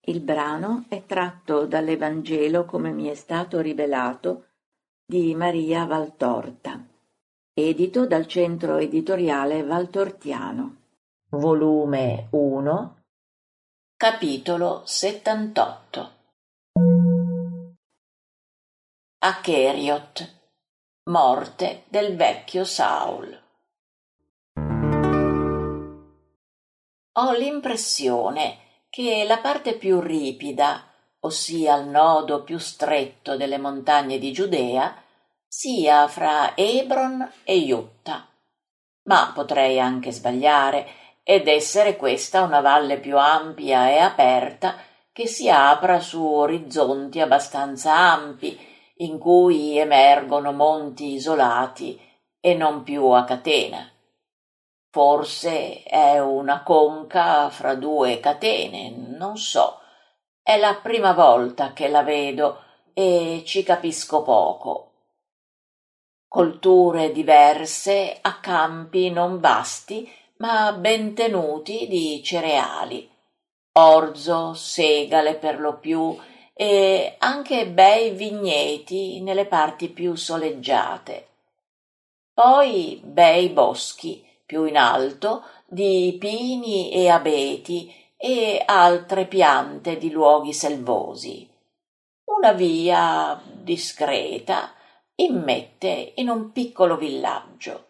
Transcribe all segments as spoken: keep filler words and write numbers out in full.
Il brano è tratto dall'Evangelo come mi è stato rivelato di Maria Valtorta, edito dal Centro Editoriale Valtortiano. Volume uno, capitolo settantotto. A Cheriot, morte del vecchio Saul. Ho l'impressione che la parte più ripida, ossia il nodo più stretto delle montagne di Giudea, sia fra Hebron e Iutta. Ma potrei anche sbagliare ed essere questa una valle più ampia e aperta che si apra su orizzonti abbastanza ampi, in cui emergono monti isolati e non più a catena. Forse è una conca fra due catene, non so. È la prima volta che la vedo e ci capisco poco. Colture diverse a campi non vasti, ma ben tenuti di cereali, orzo, segale per lo più e anche bei vigneti nelle parti più soleggiate. Poi bei boschi più in alto di pini e abeti e altre piante di luoghi selvosi. Una via discreta immette in un piccolo villaggio.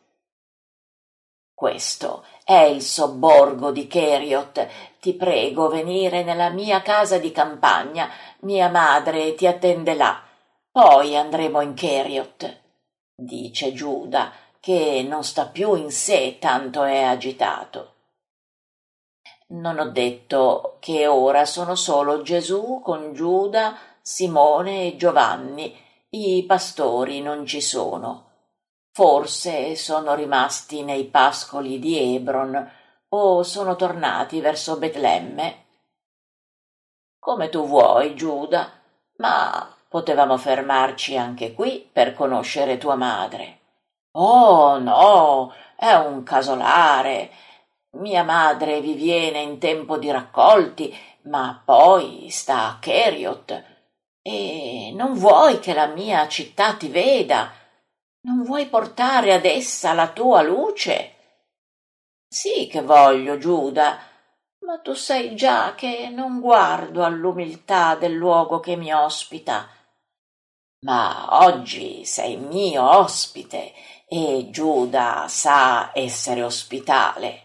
Questo è il sobborgo di Cheriot. Ti prego venire nella mia casa di campagna, mia madre ti attende là, poi andremo in Cheriot, dice Giuda, che non sta più in sé, tanto è agitato. Non ho detto che ora sono solo Gesù con Giuda, Simone e Giovanni, i pastori non ci sono. Forse sono rimasti nei pascoli di Hebron o sono tornati verso Betlemme. Come tu vuoi, Giuda, ma potevamo fermarci anche qui per conoscere tua madre. Oh, no, è un casolare. Mia madre vi viene in tempo di raccolti, ma poi sta a Cheriot. E non vuoi che la mia città ti veda? Non vuoi portare ad essa la tua luce? Sì che voglio, Giuda, ma tu sai già che non guardo all'umiltà del luogo che mi ospita. Ma oggi sei mio ospite e Giuda sa essere ospitale.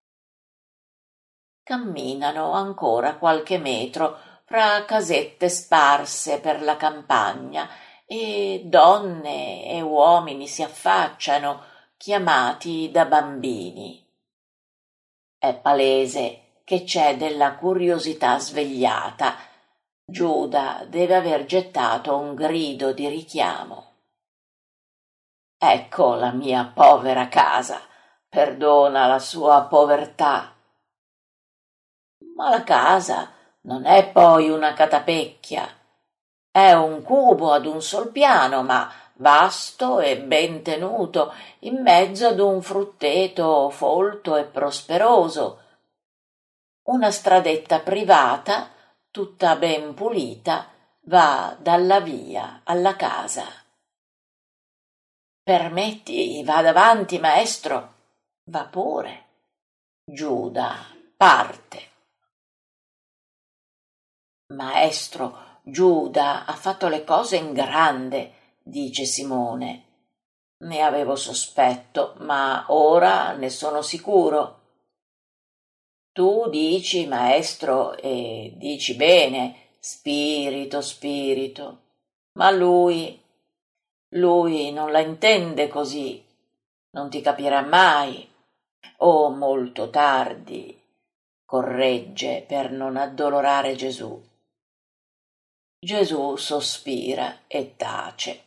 Camminano ancora qualche metro fra casette sparse per la campagna e donne e uomini si affacciano, chiamati da bambini. È palese che c'è della curiosità svegliata. Giuda deve aver gettato un grido di richiamo. Ecco la mia povera casa, perdona la sua povertà. Ma la casa non è poi una catapecchia, è un cubo ad un sol piano, ma vasto e ben tenuto, in mezzo ad un frutteto folto e prosperoso. Una stradetta privata, tutta ben pulita, va dalla via alla casa. Permetti, vada avanti, maestro. Va pure. Giuda parte. Maestro, Giuda ha fatto le cose in grande, dice Simone. Ne avevo sospetto, ma ora ne sono sicuro. Tu dici, maestro, e dici bene, spirito, spirito, ma lui, lui non la intende così, non ti capirà mai, o molto tardi, corregge per non addolorare Gesù. Gesù sospira e tace.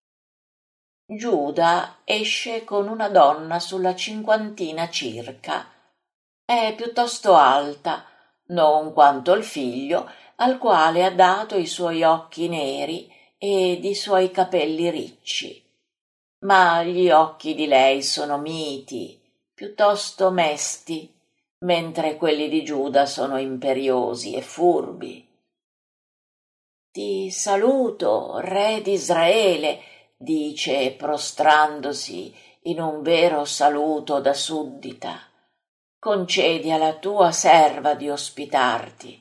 Giuda esce con una donna sulla cinquantina circa. È piuttosto alta, non quanto il figlio, al quale ha dato i suoi occhi neri ed i suoi capelli ricci. Ma gli occhi di lei sono miti, piuttosto mesti, mentre quelli di Giuda sono imperiosi e furbi. Ti saluto, re d'Israele, dice prostrandosi in un vero saluto da suddita. Concedi alla tua serva di ospitarti.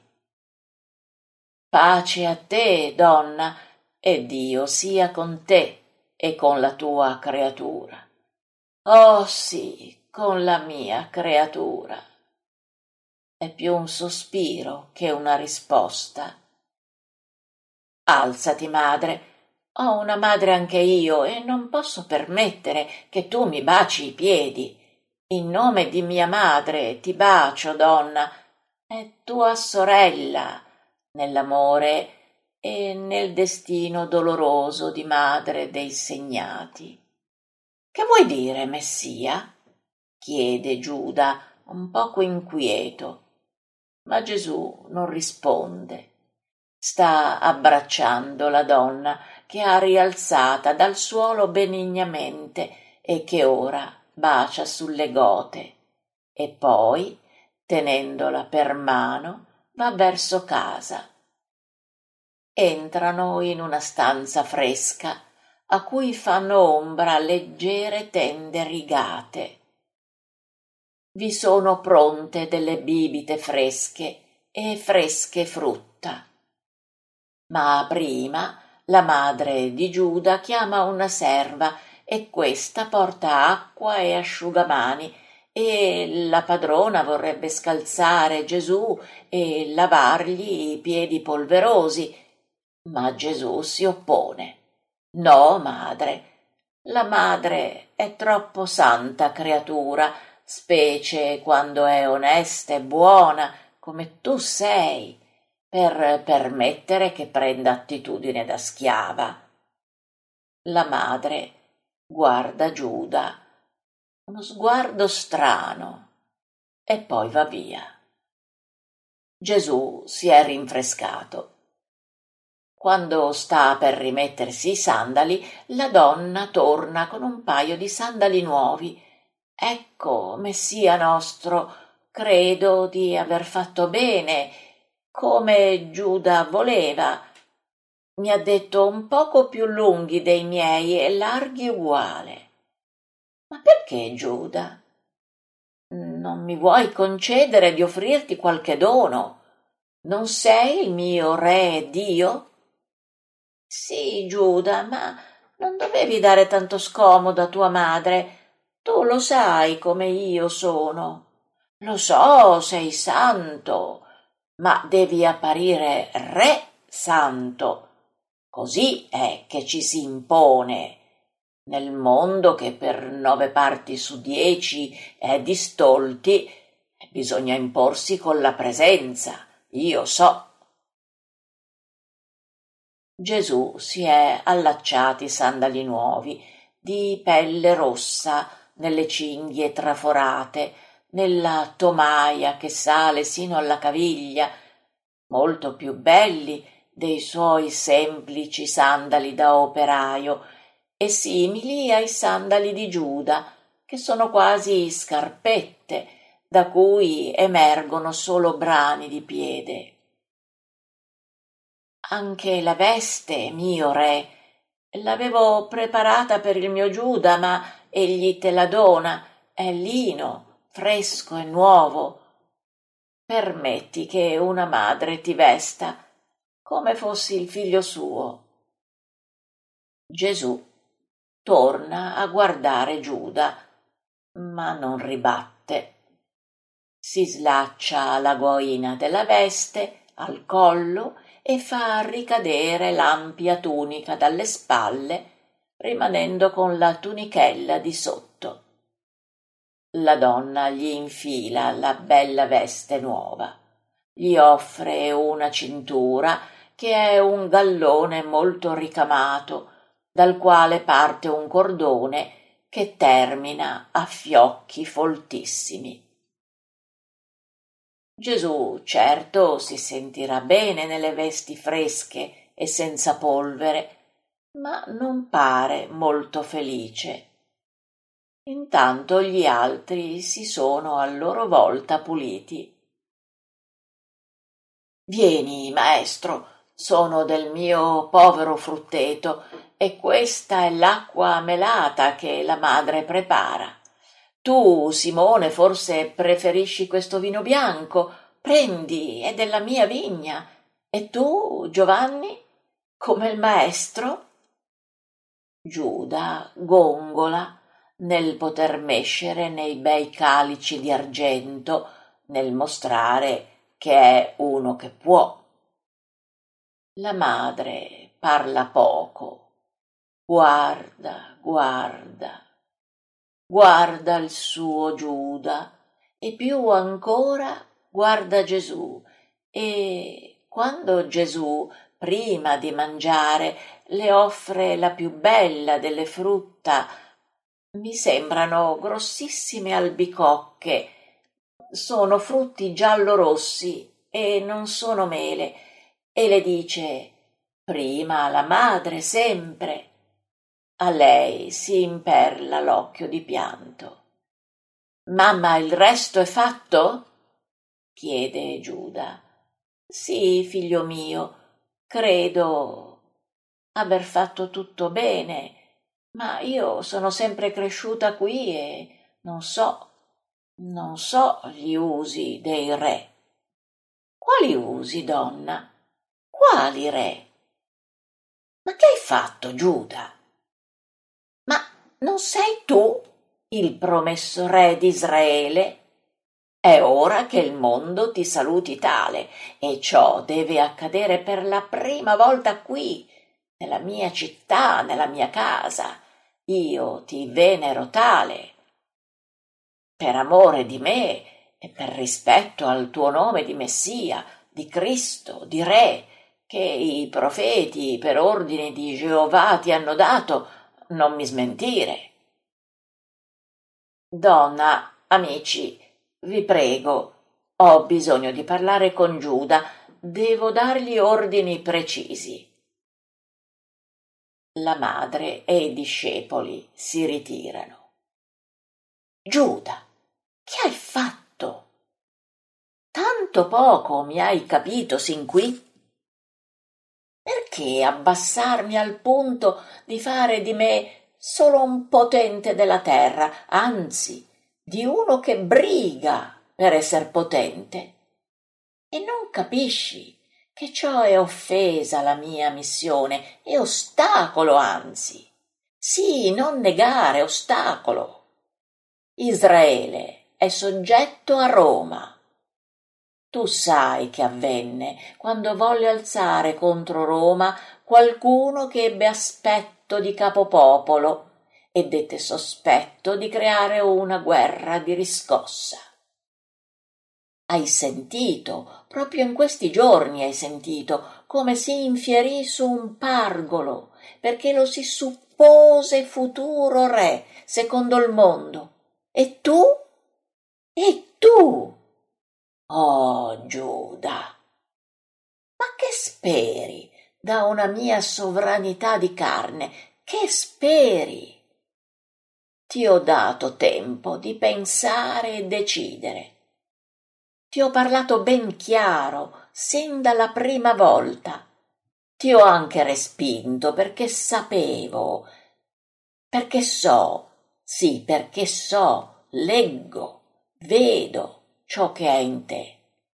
Pace a te, donna, e Dio sia con te e con la tua creatura. Oh sì, con la mia creatura. È più un sospiro che una risposta. Alzati, madre. Ho una madre anche io e non posso permettere che tu mi baci i piedi. In nome di mia madre ti bacio, donna. È tua sorella nell'amore e nel destino doloroso di madre dei segnati. Che vuoi dire, Messia? Chiede Giuda, un poco inquieto. Ma Gesù non risponde. Sta abbracciando la donna che ha rialzata dal suolo benignamente e che ora bacia sulle gote, e poi, tenendola per mano, va verso casa. Entrano in una stanza fresca a cui fanno ombra leggere tende rigate. Vi sono pronte delle bibite fresche e fresche frutta. Ma prima la madre di Giuda chiama una serva e questa porta acqua e asciugamani e la padrona vorrebbe scalzare Gesù e lavargli i piedi polverosi, ma Gesù si oppone. No, madre, la madre è troppo santa creatura, specie quando è onesta e buona come tu sei, per permettere che prenda attitudine da schiava. La madre guarda Giuda, uno sguardo strano, e poi va via. Gesù si è rinfrescato. Quando sta per rimettersi i sandali, la donna torna con un paio di sandali nuovi. Ecco, Messia nostro, credo di aver fatto bene, come Giuda voleva. Mi ha detto un poco più lunghi dei miei e larghi uguale. Ma perché, Giuda? Non mi vuoi concedere di offrirti qualche dono? Non sei il mio re e Dio? Sì, Giuda, ma non dovevi dare tanto scomodo a tua madre. Tu lo sai come io sono. Lo so, sei santo, ma devi apparire re santo. Così è che ci si impone nel mondo che per nove parti su dieci è di stolti. Bisogna imporsi con la presenza, io so. Gesù si è allacciati sandali nuovi di pelle rossa nelle cinghie traforate, nella tomaia che sale sino alla caviglia, molto più belli dei suoi semplici sandali da operaio e simili ai sandali di Giuda, che sono quasi scarpette da cui emergono solo brani di piede. Anche la veste, mio re, l'avevo preparata per il mio Giuda, ma egli te la dona, è lino, fresco e nuovo. Permetti che una madre ti vesta come fossi il figlio suo. Gesù torna a guardare Giuda, ma non ribatte. Si slaccia la guaina della veste al collo e fa ricadere l'ampia tunica dalle spalle, rimanendo con la tunichella di sotto. La donna gli infila la bella veste nuova, gli offre una cintura che è un gallone molto ricamato, dal quale parte un cordone che termina a fiocchi foltissimi. Gesù certo si sentirà bene nelle vesti fresche e senza polvere, ma non pare molto felice. Intanto gli altri si sono a loro volta puliti. Vieni, maestro, sono del mio povero frutteto e questa è l'acqua melata che la madre prepara. Tu, Simone, forse preferisci questo vino bianco? Prendi, è della mia vigna. E tu, Giovanni, come il maestro? Giuda gongola nel poter mescere nei bei calici di argento, nel mostrare che è uno che può. La madre parla poco, guarda, guarda, guarda il suo Giuda e più ancora guarda Gesù, e quando Gesù, prima di mangiare, le offre la più bella delle frutta, mi sembrano grossissime albicocche, sono frutti giallo-rossi e non sono mele, e le dice: prima la madre sempre. A lei si imperla l'occhio di pianto. Mamma, il resto è fatto? Chiede Giuda. Sì, figlio mio, credo aver fatto tutto bene, ma io sono sempre cresciuta qui e non so, non so gli usi dei re. Quali usi, donna? Quali re? Ma che hai fatto, Giuda? Ma non sei tu il promesso re d'Israele? È ora che il mondo ti saluti tale, e ciò deve accadere per la prima volta qui, nella mia città, nella mia casa. Io ti venero tale. Per amore di me e per rispetto al tuo nome di Messia, di Cristo, di Re, che i profeti per ordine di Geovà ti hanno dato, non mi smentire. Donna, amici, vi prego, ho bisogno di parlare con Giuda, devo dargli ordini precisi. La madre e i discepoli si ritirano. Giuda, che hai fatto? Tanto poco mi hai capito sin qui? Perché abbassarmi al punto di fare di me solo un potente della terra, anzi, di uno che briga per esser potente? E non capisci che ciò è offesa alla mia missione, è ostacolo anzi. Sì, non negare, ostacolo. Israele è soggetto a Roma. Tu sai che avvenne quando volle alzare contro Roma qualcuno che ebbe aspetto di capopopolo e dette sospetto di creare una guerra di riscossa. Hai sentito, proprio in questi giorni hai sentito, come si infierì su un pargolo, perché lo si suppose futuro re, secondo il mondo. E tu? E tu? Oh, Giuda! Ma che speri da una mia sovranità di carne? Che speri? Ti ho dato tempo di pensare e decidere. Ti ho parlato ben chiaro, sin dalla prima volta. Ti ho anche respinto perché sapevo, perché so, sì, perché so, leggo, vedo ciò che è in te.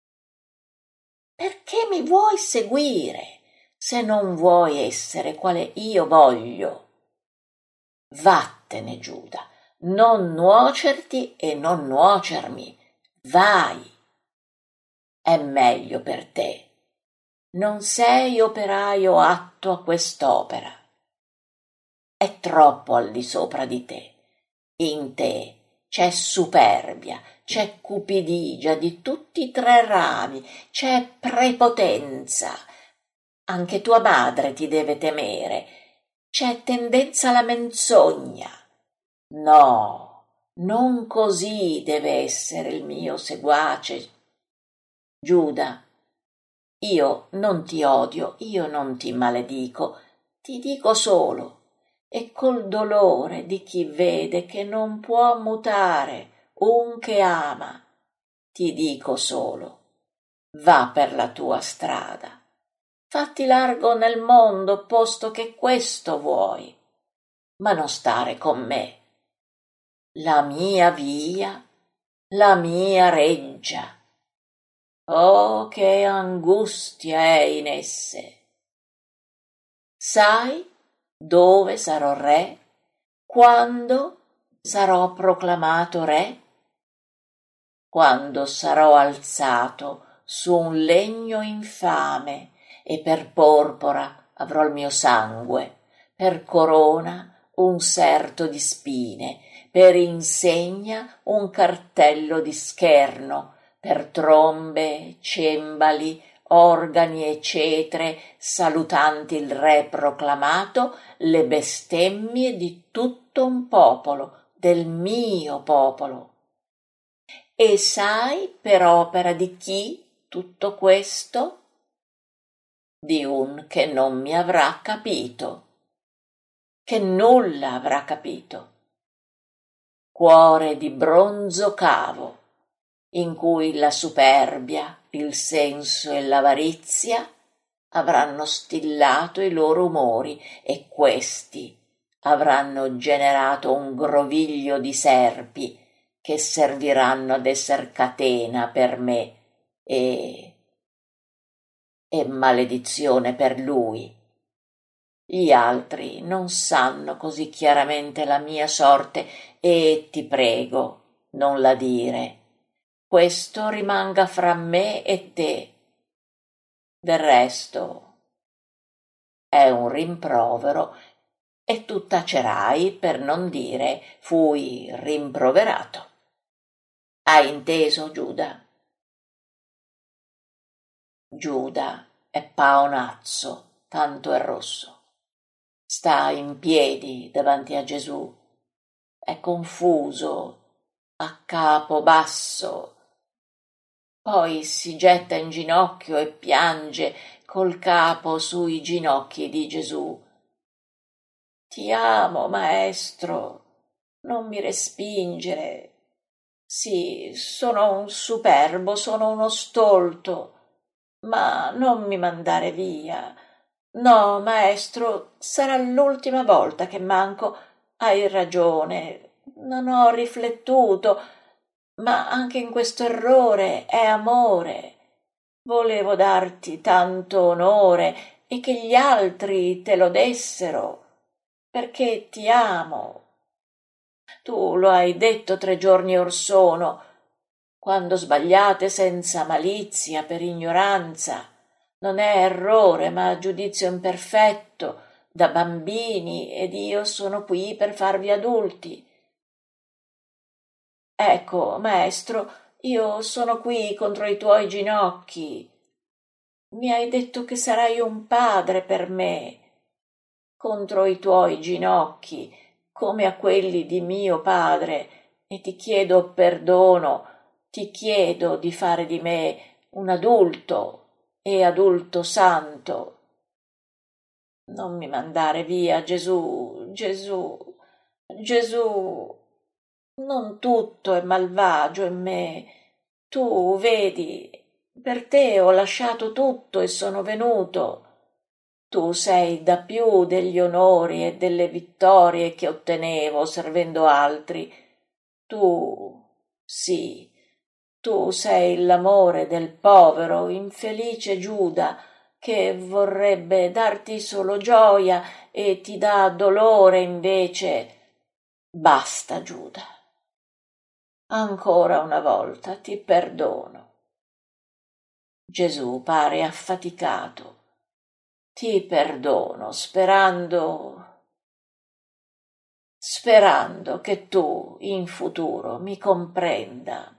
Perché mi vuoi seguire se non vuoi essere quale io voglio? Vattene, Giuda, non nuocerti e non nuocermi. Vai. È meglio per te. Non sei operaio atto a quest'opera. È troppo al di sopra di te. In te c'è superbia, c'è cupidigia di tutti i tre rami, c'è prepotenza. Anche tua madre ti deve temere. C'è tendenza alla menzogna. No, non così deve essere il mio seguace. Giuda, io non ti odio, io non ti maledico, ti dico solo, e col dolore di chi vede che non può mutare un che ama, ti dico solo, va per la tua strada, Fatti largo nel mondo, posto che questo vuoi, ma non stare con me. La mia via, la mia reggia. Oh, che angustia è in esse! Sai dove sarò re? Quando sarò proclamato re? Quando sarò alzato su un legno infame e per porpora avrò il mio sangue, per corona un serto di spine, per insegna un cartello di scherno, per trombe, cembali, organi e cetre, salutanti il re proclamato, le bestemmie di tutto un popolo, del mio popolo. E sai per opera di chi tutto questo? Di un che non mi avrà capito, che nulla avrà capito. Cuore di bronzo cavo, in cui la superbia, il senso e l'avarizia avranno stillato i loro umori e questi avranno generato un groviglio di serpi che serviranno ad esser catena per me e, e maledizione per lui. Gli altri non sanno così chiaramente la mia sorte e ti prego, non la dire. Questo rimanga fra me e te. Del resto è un rimprovero e tu tacerai per non dire fui rimproverato. Hai inteso, Giuda? Giuda è paonazzo, tanto è rosso. Sta in piedi davanti a Gesù. È confuso, a capo basso. Poi si getta in ginocchio e piange col capo sui ginocchi di Gesù. Ti amo, maestro, non mi respingere. Sì, sono un superbo, sono uno stolto, ma non mi mandare via. No, maestro, sarà l'ultima volta che manco. Hai ragione, non ho riflettuto, ma anche in questo errore è amore. Volevo darti tanto onore e che gli altri te lo dessero, perché ti amo. Tu lo hai detto tre giorni or sono, quando sbagliate senza malizia per ignoranza. Non è errore, ma giudizio imperfetto, da bambini, ed io sono qui per farvi adulti. Ecco, maestro, io sono qui contro i tuoi ginocchi. Mi hai detto che sarai un padre per me, contro i tuoi ginocchi, come a quelli di mio padre, e ti chiedo perdono, ti chiedo di fare di me un adulto e adulto santo. Non mi mandare via, Gesù, Gesù, Gesù. Non tutto è malvagio in me. Tu vedi, per te ho lasciato tutto e sono venuto. Tu sei da più degli onori e delle vittorie che ottenevo servendo altri. Tu, sì, tu sei l'amore del povero, infelice Giuda, che vorrebbe darti solo gioia e ti dà dolore invece. Basta, Giuda. Ancora una volta ti perdono. Gesù pare affaticato. Ti perdono, sperando, sperando che tu in futuro mi comprenda.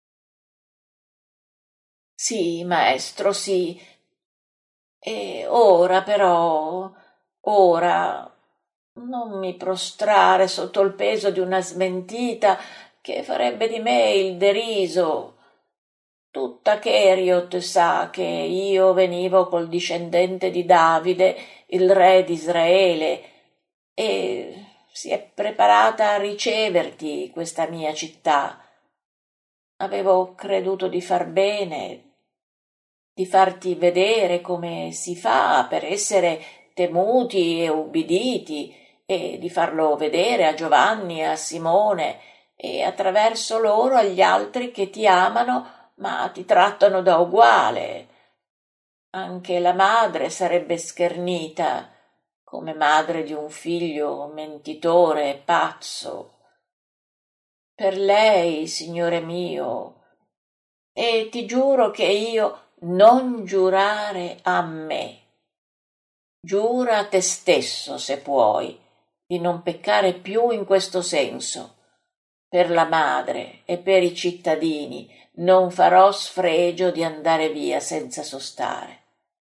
Sì, maestro, sì. E ora però, ora non mi prostrare sotto il peso di una smentita che farebbe di me il deriso. Tutta Cheriot sa che io venivo col discendente di Davide, il re d'Israele, e si è preparata a riceverti questa mia città. Avevo creduto di far bene, di farti vedere come si fa per essere temuti e ubbiditi, e di farlo vedere a Giovanni e a Simone e attraverso loro agli altri che ti amano ma ti trattano da uguale. Anche la madre sarebbe schernita come madre di un figlio mentitore e pazzo. Per lei, Signore mio, e ti giuro che io non giurare a me. Giura a te stesso, se puoi, di non peccare più in questo senso. Per la madre e per i cittadini non farò sfregio di andare via senza sostare.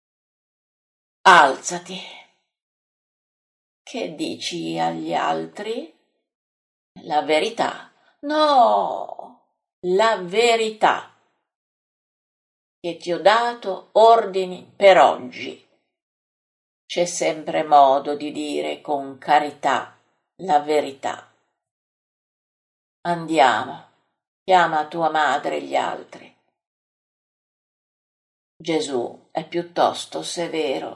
Alzati. Che dici agli altri? La verità. No, la verità che ti ho dato ordini per oggi. C'è sempre modo di dire con carità la verità. Andiamo, chiama tua madre e gli altri. Gesù è piuttosto severo.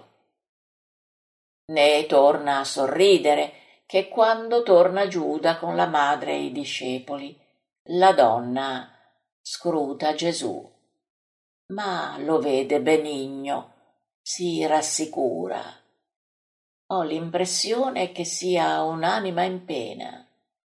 Ne torna a sorridere che quando torna Giuda con la madre e i discepoli. La donna scruta Gesù, ma lo vede benigno, si rassicura. Ho l'impressione che sia un'anima in pena.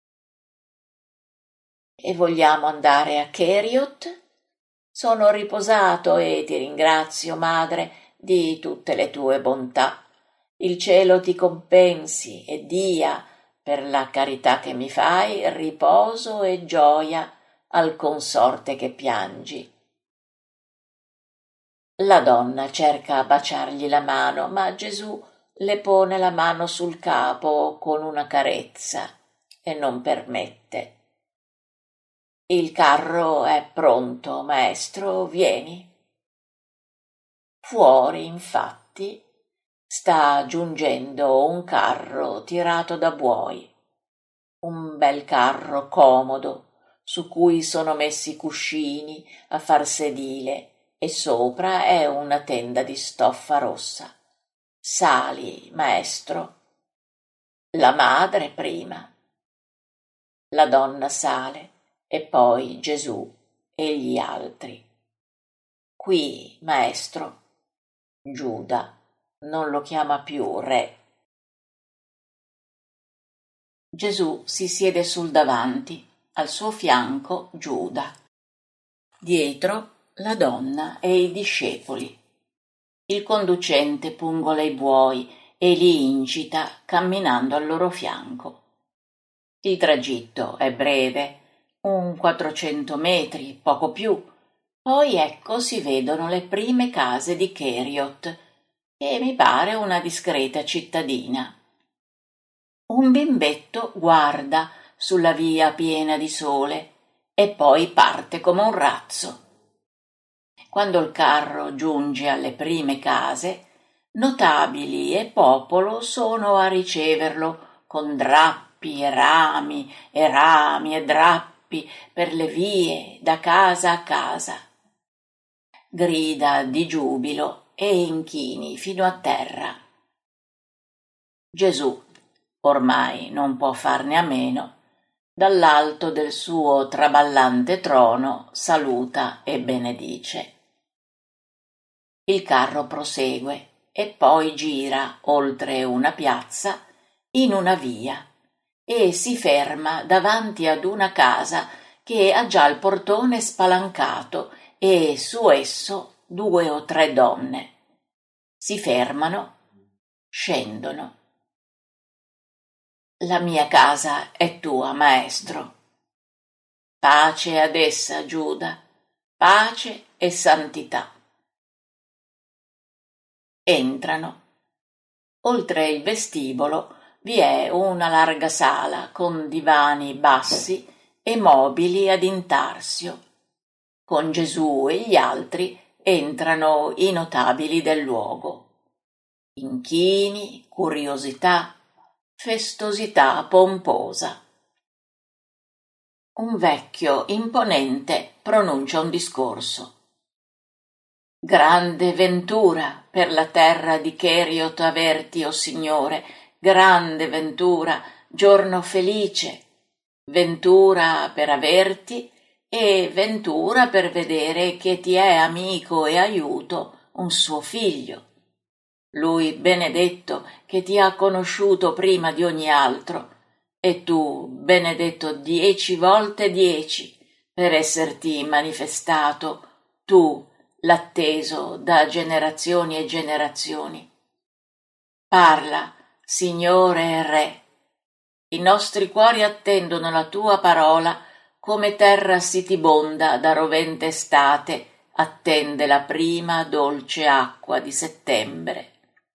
E vogliamo andare a Keriot? Sono riposato e ti ringrazio, madre, di tutte le tue bontà. Il cielo ti compensi e dia, per la carità che mi fai, riposo e gioia al consorte che piangi. La donna cerca a baciargli la mano, ma Gesù le pone la mano sul capo con una carezza e non permette. Il carro è pronto, maestro, vieni. Fuori, infatti, sta giungendo un carro tirato da buoi, un bel carro comodo, su cui sono messi cuscini a far sedile e sopra è una tenda di stoffa rossa. Sali, maestro. La madre prima. La donna sale e poi Gesù e gli altri. Qui, maestro. Giuda non lo chiama più re. Gesù si siede sul davanti, al suo fianco Giuda. Dietro la donna e i discepoli. Il conducente pungola i buoi e li incita camminando al loro fianco. Il tragitto è breve, un quattrocento metri, poco più. Poi ecco si vedono le prime case di Keriot, e mi pare una discreta cittadina. Un bimbetto guarda sulla via piena di sole e poi parte come un razzo. Quando il carro giunge alle prime case, notabili e popolo sono a riceverlo con drappi e rami e rami e drappi per le vie da casa a casa. Grida di giubilo e inchini fino a terra. Gesù, ormai non può farne a meno, dall'alto del suo traballante trono saluta e benedice. Il carro prosegue e poi gira oltre una piazza in una via e si ferma davanti ad una casa che ha già il portone spalancato e su esso due o tre donne. Si fermano, scendono. La mia casa è tua, maestro. Pace ad essa, Giuda, pace e santità. Entrano. Oltre il vestibolo vi è una larga sala con divani bassi e mobili ad intarsio. Con Gesù e gli altri entrano i notabili del luogo. Inchini, curiosità, festosità pomposa. Un vecchio imponente pronuncia un discorso. Grande ventura per la terra di Cheriot averti, o Signore, grande ventura, giorno felice, ventura per averti e ventura per vedere che ti è amico e aiuto un suo figlio. Lui benedetto che ti ha conosciuto prima di ogni altro, e tu benedetto dieci volte dieci per esserti manifestato, tu l'atteso da generazioni e generazioni. Parla, Signore e Re. I nostri cuori attendono la tua parola come terra sitibonda da rovente estate attende la prima dolce acqua di settembre.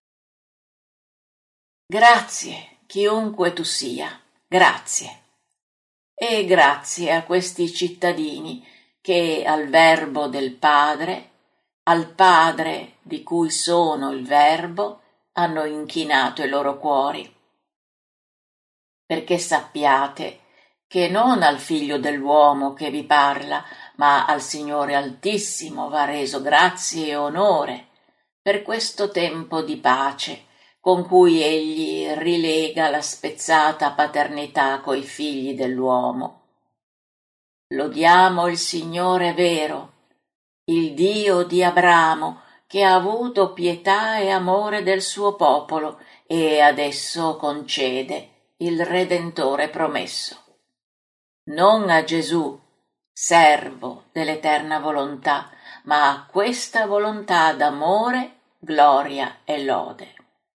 Grazie, chiunque tu sia, grazie. E grazie a questi cittadini che al verbo del Padre, al Padre di cui sono il Verbo, hanno inchinato i loro cuori. Perché sappiate che non al Figlio dell'uomo che vi parla, ma al Signore Altissimo va reso grazie e onore per questo tempo di pace con cui egli rilega la spezzata paternità coi figli dell'uomo. Lodiamo il Signore vero, il Dio di Abramo, che ha avuto pietà e amore del suo popolo e adesso concede il Redentore promesso. Non a Gesù, servo dell'eterna volontà, ma a questa volontà d'amore, gloria e lode.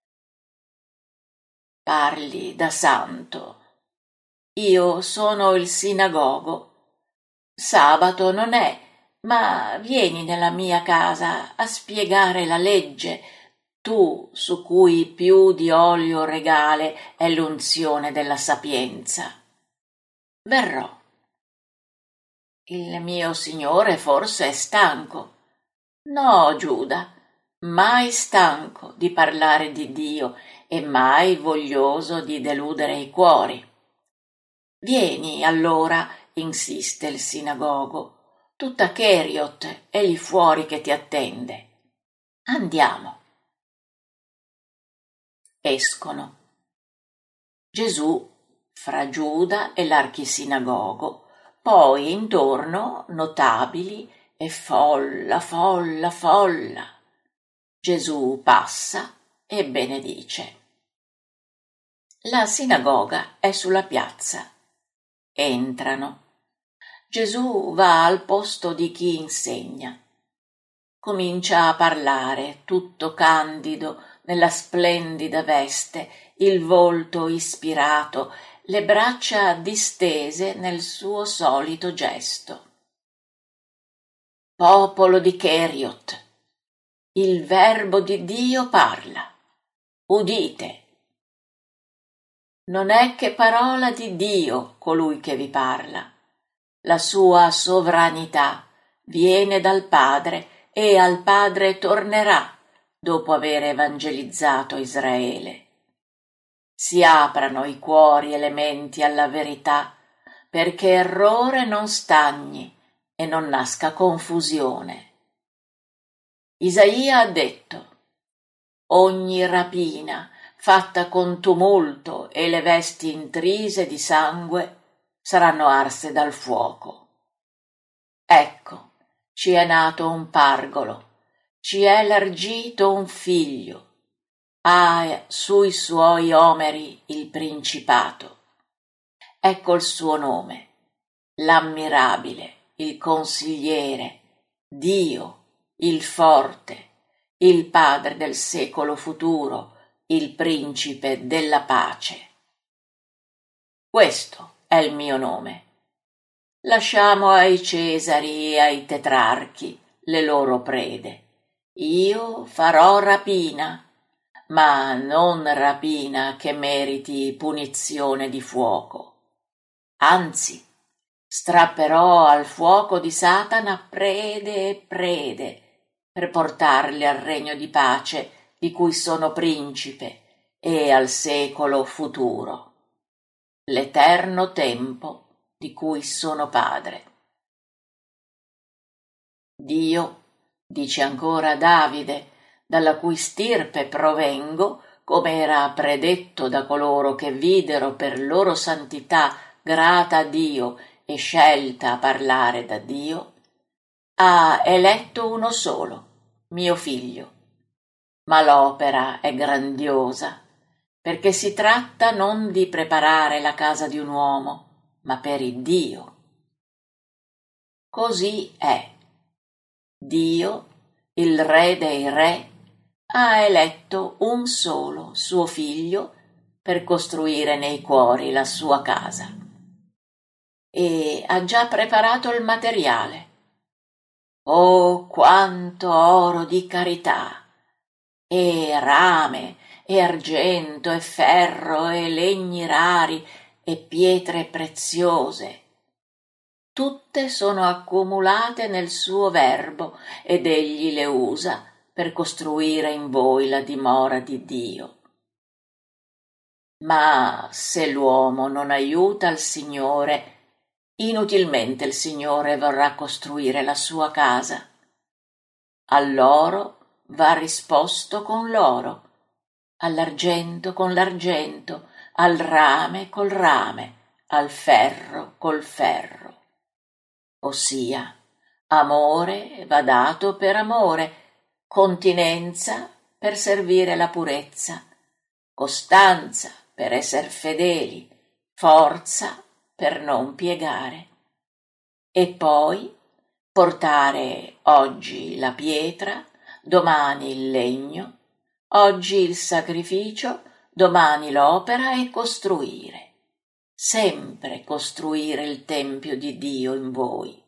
Parli da santo. Io sono il sinagogo. Sabato non è, ma vieni nella mia casa a spiegare la legge, tu su cui più di olio regale è l'unzione della sapienza. Verrò. Il mio Signore forse è stanco. No, Giuda, mai stanco di parlare di Dio e mai voglioso di deludere i cuori. Vieni allora, insiste il sinagogo, tutta Cheriot è lì fuori che ti attende. Andiamo. Escono. Gesù fra Giuda e l'archisinagogo, poi intorno notabili e folla, folla, folla. Gesù passa e benedice. La sinagoga è sulla piazza. Entrano. Gesù va al posto di chi insegna. Comincia a parlare, tutto candido, nella splendida veste, il volto ispirato, le braccia distese nel suo solito gesto. Popolo di Cheriot, il Verbo di Dio parla. Udite. Non è che parola di Dio colui che vi parla. La sua sovranità viene dal Padre e al Padre tornerà dopo aver evangelizzato Israele. Si aprano i cuori e le menti alla verità, perché errore non stagni e non nasca confusione. Isaia ha detto: ogni rapina fatta con tumulto e le vesti intrise di sangue saranno arse dal fuoco. Ecco, ci è nato un pargolo, ci è largito un figlio, ha sui suoi omeri il principato. Ecco il suo nome, l'ammirabile, il consigliere, Dio, il forte, il Padre del secolo futuro, il principe della pace. Questo è il mio nome. Lasciamo ai Cesari e ai tetrarchi le loro prede. Io farò rapina, ma non rapina che meriti punizione di fuoco. Anzi, strapperò al fuoco di Satana prede e prede per portarli al regno di pace di cui sono principe e al secolo futuro, l'eterno tempo di cui sono padre. Dio Dice ancora Davide, dalla cui stirpe provengo, come era predetto da coloro che videro per loro santità grata a Dio e scelta a parlare da Dio, ha eletto uno solo, mio figlio. Ma l'opera è grandiosa, perché si tratta non di preparare la casa di un uomo, ma per il Dio. Così è. Dio, il Re dei Re, ha eletto un solo suo figlio per costruire nei cuori la sua casa. E ha già preparato il materiale. Oh, quanto oro di carità! E rame, e argento, e ferro, e legni rari, e pietre preziose. Tutte sono accumulate nel suo verbo ed egli le usa per costruire in voi la dimora di Dio. Ma se l'uomo non aiuta il Signore, inutilmente il Signore vorrà costruire la sua casa. All'oro va risposto con l'oro, all'argento con l'argento, al rame col rame, al ferro col ferro. Ossia, amore va dato per amore, continenza per servire la purezza, costanza per esser fedeli, forza per non piegare. E poi portare oggi la pietra, domani il legno, oggi il sacrificio, domani l'opera e costruire. Sempre costruire il tempio di Dio in voi.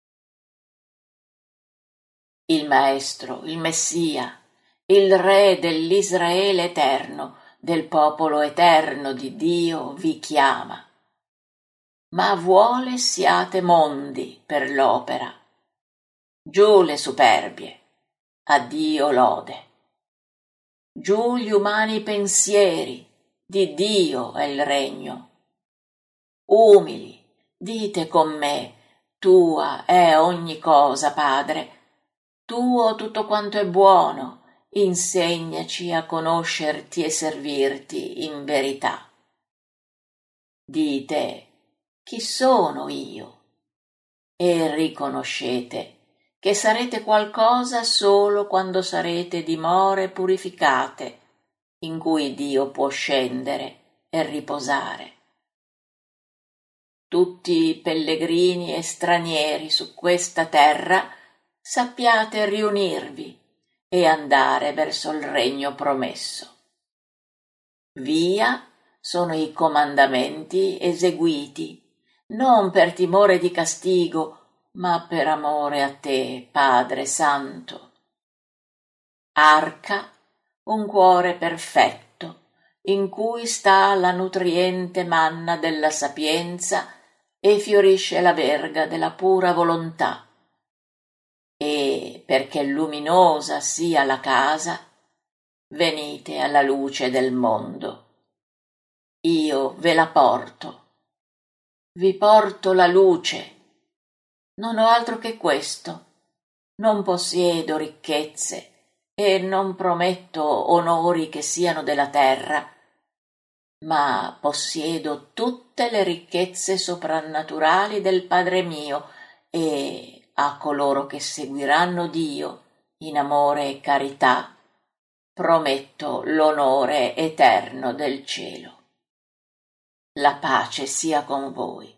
Il Maestro, il Messia, il Re dell'Israele eterno, del popolo eterno di Dio vi chiama. Ma vuole siate mondi per l'opera. Giù le superbie, a Dio lode. Giù gli umani pensieri, di Dio è il regno. Umili, dite con me, tua è ogni cosa, Padre, tuo tutto quanto è buono, insegnaci a conoscerti e servirti in verità. Dite, chi sono io? E riconoscete che sarete qualcosa solo quando sarete dimore purificate, in cui Dio può scendere e riposare. Tutti i pellegrini e stranieri su questa terra sappiate riunirvi e andare verso il regno promesso. Via sono i comandamenti eseguiti, non per timore di castigo, ma per amore a te, Padre Santo. Arca, un cuore perfetto, in cui sta la nutriente manna della sapienza e fiorisce la verga della pura volontà. E perché luminosa sia la casa, venite alla luce del mondo. Io ve la porto. Vi porto la luce. Non ho altro che questo. Non possiedo ricchezze e non prometto onori che siano della terra, ma possiedo tutte le ricchezze soprannaturali del Padre mio e a coloro che seguiranno Dio in amore e carità prometto l'onore eterno del cielo. La pace sia con voi.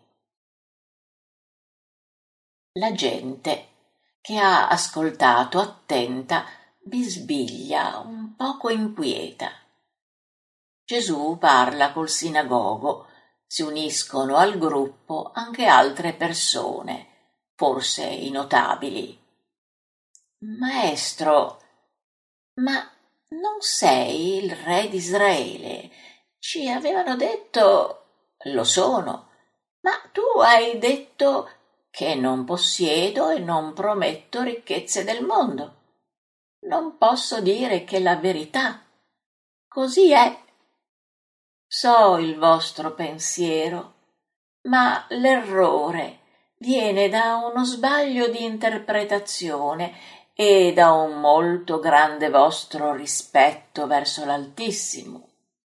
La gente che ha ascoltato attenta bisbiglia un poco inquieta. Gesù parla col sinagogo, si uniscono al gruppo anche altre persone, forse i notabili. Maestro, ma non sei il re d'Israele? Ci avevano detto... Lo sono, ma tu hai detto che non possiedo e non prometto ricchezze del mondo. Non posso dire che la verità. Così è. So il vostro pensiero, ma l'errore viene da uno sbaglio di interpretazione e da un molto grande vostro rispetto verso l'Altissimo.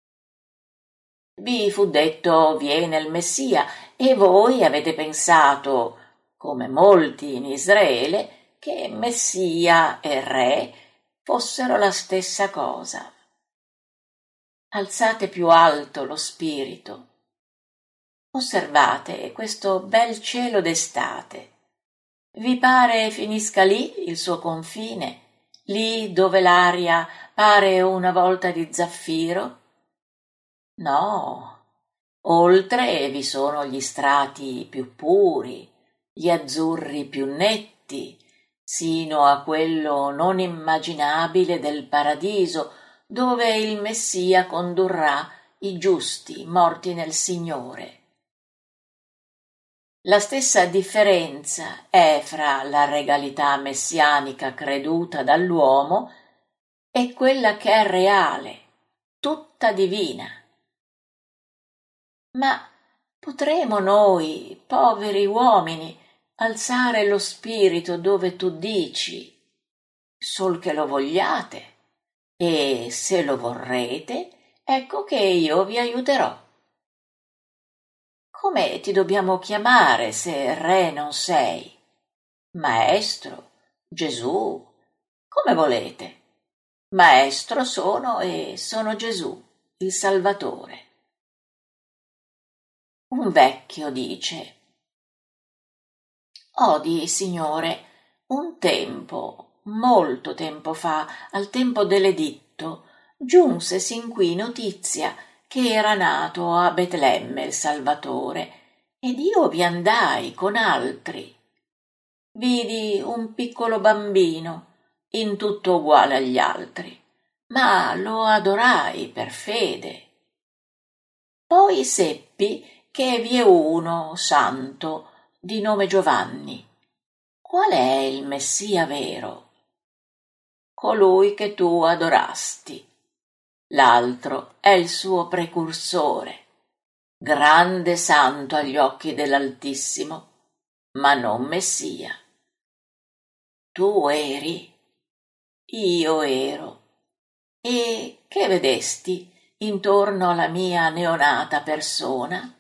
Vi fu detto: viene il Messia, e voi avete pensato, come molti in Israele, che Messia e Re fossero la stessa cosa. Alzate più alto lo spirito. Osservate questo bel cielo d'estate. Vi pare finisca lì il suo confine, lì dove l'aria pare una volta di zaffiro? No, oltre vi sono gli strati più puri, gli azzurri più netti, sino a quello non immaginabile del paradiso, dove il Messia condurrà i giusti morti nel Signore. La stessa differenza è fra la regalità messianica creduta dall'uomo e quella che è reale, tutta divina. Ma potremo noi, poveri uomini, alzare lo spirito dove tu dici, sol che lo vogliate, e se lo vorrete, ecco che io vi aiuterò. Come ti dobbiamo chiamare se re non sei? Maestro, Gesù, come volete. Maestro sono e sono Gesù, il Salvatore. Un vecchio dice: Odi, Signore, un tempo, molto tempo fa, al tempo dell'editto, giunse sin qui notizia che era nato a Betlemme il Salvatore, ed io vi andai con altri. Vidi un piccolo bambino, in tutto uguale agli altri, ma lo adorai per fede. Poi seppi che vi è uno santo di nome Giovanni. Qual è il Messia vero? Colui che tu adorasti. L'altro è il suo precursore, grande santo agli occhi dell'Altissimo, ma non Messia. Tu eri, io ero, e che vedesti intorno alla mia neonata persona?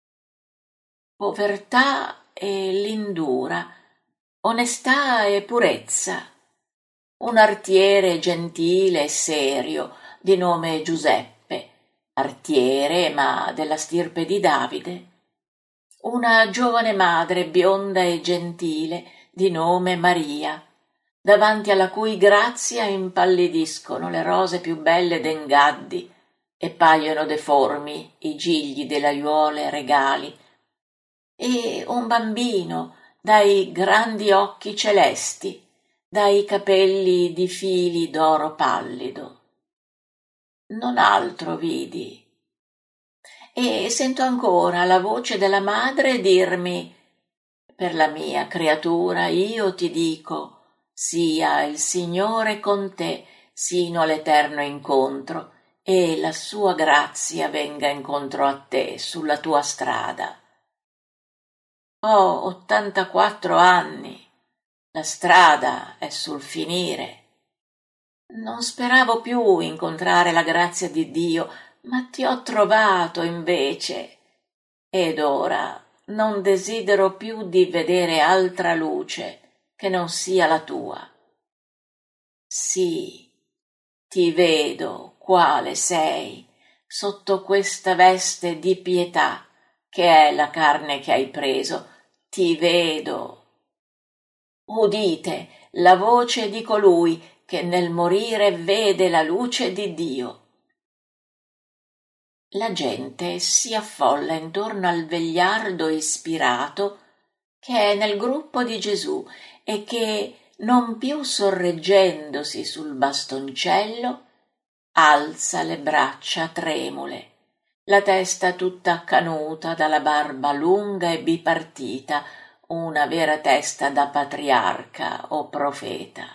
Povertà e lindura, onestà e purezza, un artiere gentile e serio di nome Giuseppe, artiere ma della stirpe di Davide, una giovane madre bionda e gentile di nome Maria, davanti alla cui grazia impallidiscono le rose più belle d'Engaddi e paiono deformi i gigli delle aiuole regali, e un bambino dai grandi occhi celesti, dai capelli di fili d'oro pallido. Non altro vidi. E sento ancora la voce della madre dirmi: per la mia creatura io ti dico, sia il Signore con te sino all'eterno incontro, e la sua grazia venga incontro a te sulla tua strada. Ho ottantaquattro anni, la strada è sul finire. Non speravo più incontrare la grazia di Dio, ma ti ho trovato invece, ed ora non desidero più di vedere altra luce che non sia la tua. Sì, ti vedo quale sei sotto questa veste di pietà che è la carne che hai preso, ti vedo. Udite la voce di colui che nel morire vede la luce di Dio. La gente si affolla intorno al vegliardo ispirato che è nel gruppo di Gesù e che, non più sorreggendosi sul bastoncello, alza le braccia tremule, la testa tutta accanuta dalla barba lunga e bipartita, una vera testa da patriarca o profeta.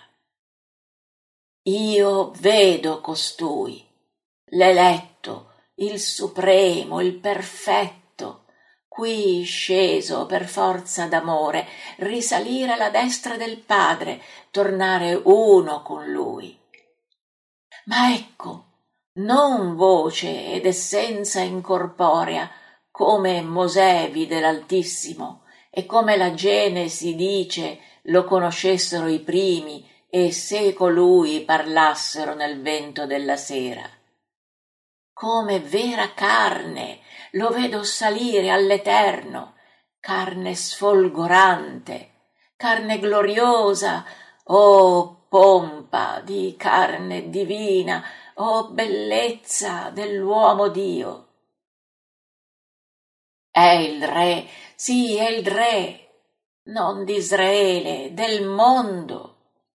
Io vedo costui, l'eletto, il supremo, il perfetto, qui sceso per forza d'amore, risalire alla destra del Padre, tornare uno con Lui. Ma ecco, non voce ed essenza incorporea, come Mosè vide l'Altissimo, e come la Genesi dice lo conoscessero i primi, e se colui parlassero nel vento della sera. Come vera carne lo vedo salire all'eterno, carne sfolgorante, carne gloriosa, oh pompa di carne divina, oh bellezza dell'uomo Dio. È il re, sì, è il re, non di Israele, del mondo.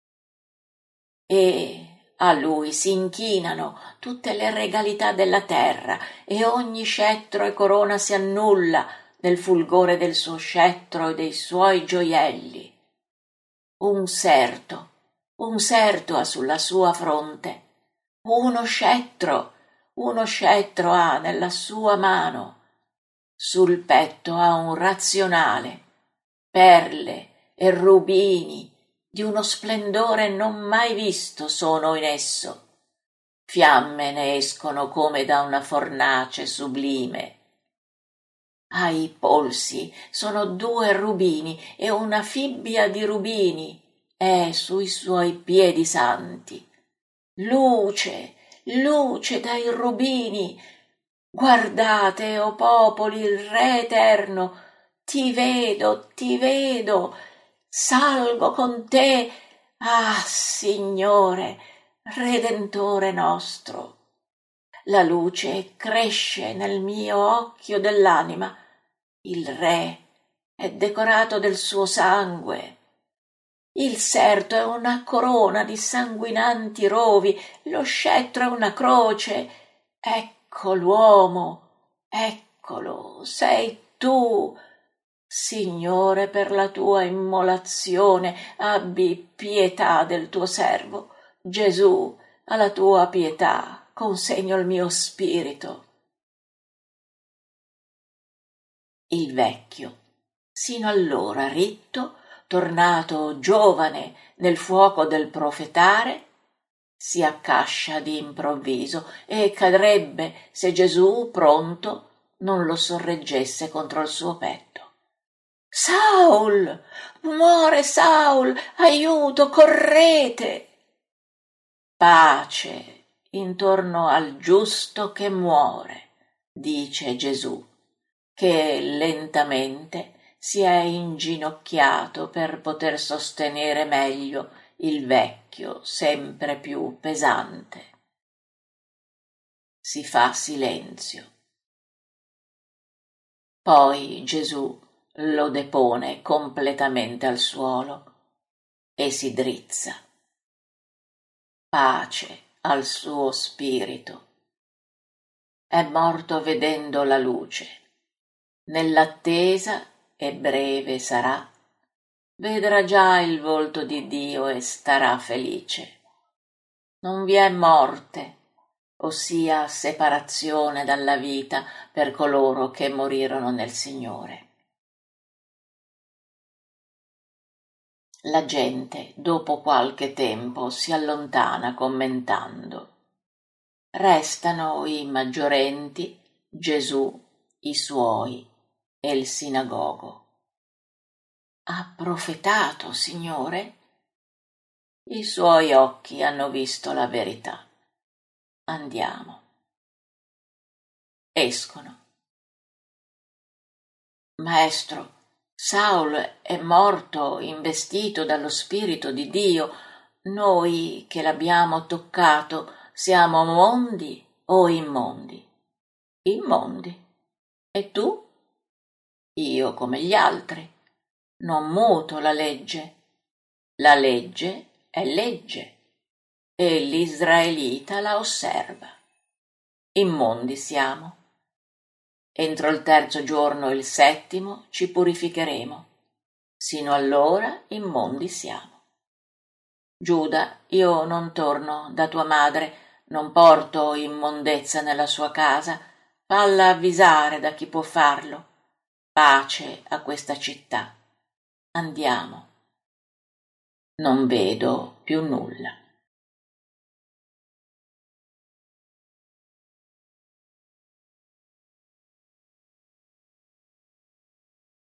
E a lui si inchinano tutte le regalità della terra, e ogni scettro e corona si annulla nel fulgore del suo scettro e dei suoi gioielli. Un serto, un serto ha sulla sua fronte, uno scettro, uno scettro ha nella sua mano, sul petto ha un razionale, perle e rubini di uno splendore non mai visto sono in esso. Fiamme ne escono come da una fornace sublime. Ai polsi sono due rubini e una fibbia di rubini è sui suoi piedi santi. Luce, luce dai rubini. Guardate, o popoli, il Re eterno. Ti vedo, ti vedo. Salgo con te, ah, Signore, Redentore nostro. La luce cresce nel mio occhio dell'anima. Il Re è decorato del suo sangue. Il serto è una corona di sanguinanti rovi, lo scettro è una croce. Ecco l'uomo, eccolo, sei tu. Signore, per la tua immolazione abbi pietà del tuo servo. Gesù, alla tua pietà consegno il mio spirito. Il vecchio, sino allora ritto, tornato giovane nel fuoco del profetare, si accascia di improvviso e cadrebbe se Gesù, pronto, non lo sorreggesse contro il suo petto. Saul, muore Saul, aiuto, correte! Pace intorno al giusto che muore, dice Gesù, che lentamente si è inginocchiato per poter sostenere meglio il vecchio sempre più pesante. Si fa silenzio. Poi Gesù lo depone completamente al suolo e si drizza. Pace al suo spirito. È morto vedendo la luce. Nell'attesa, e breve sarà, vedrà già il volto di Dio e starà felice. Non vi è morte, ossia separazione dalla vita per coloro che morirono nel Signore. La gente, dopo qualche tempo, si allontana commentando. Restano i maggiorenti, Gesù, i suoi e il sinagogo. Ha profetato, Signore? I suoi occhi hanno visto la verità. Andiamo. Escono. Maestro, Saul è morto investito dallo Spirito di Dio. Noi che l'abbiamo toccato siamo mondi o immondi? Immondi. E tu? Io come gli altri. Non muto la legge. La legge è legge e l'israelita la osserva. Immondi siamo. Entro il terzo giorno, il settimo, ci purificheremo. Sino allora immondi siamo. Giuda, io non torno da tua madre, non porto immondezza nella sua casa, falla avvisare da chi può farlo. Pace a questa città. Andiamo. Non vedo più nulla.